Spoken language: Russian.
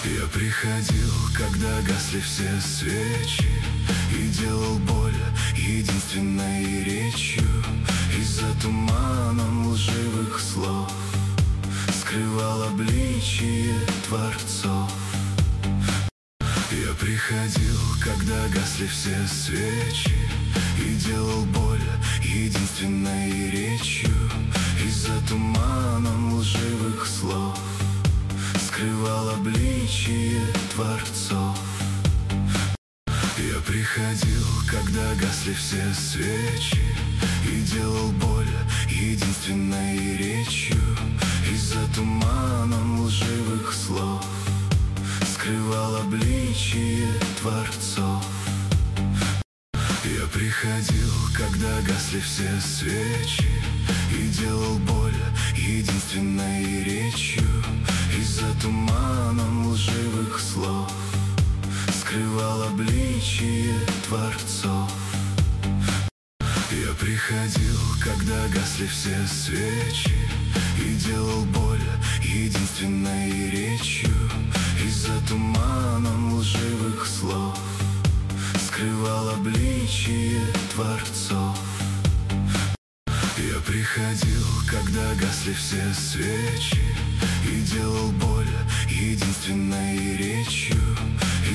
Я приходил, когда гасли все свечи, и делал боль единственной речью. И за туманом лживых слов скрывал обличие творцов. Я приходил, когда гасли все свечи, и делал боль единственной речью. И за туманом лживых слов скрывал обличие творцов. Я приходил, когда гасли все свечи, и делал боль единственной речью. И за туманом лживых слов скрывал обличие творцов. Я приходил, когда гасли все свечи, и делал боль единственной речью. И за туманом лживых слов скрывал обличие творцов. Я приходил, когда гасли все свечи, и делал боль единственной речью. И за туманом лживых слов скрывал обличие творцов. Я приходил, когда гасли все свечи, и делал боль единственной речью.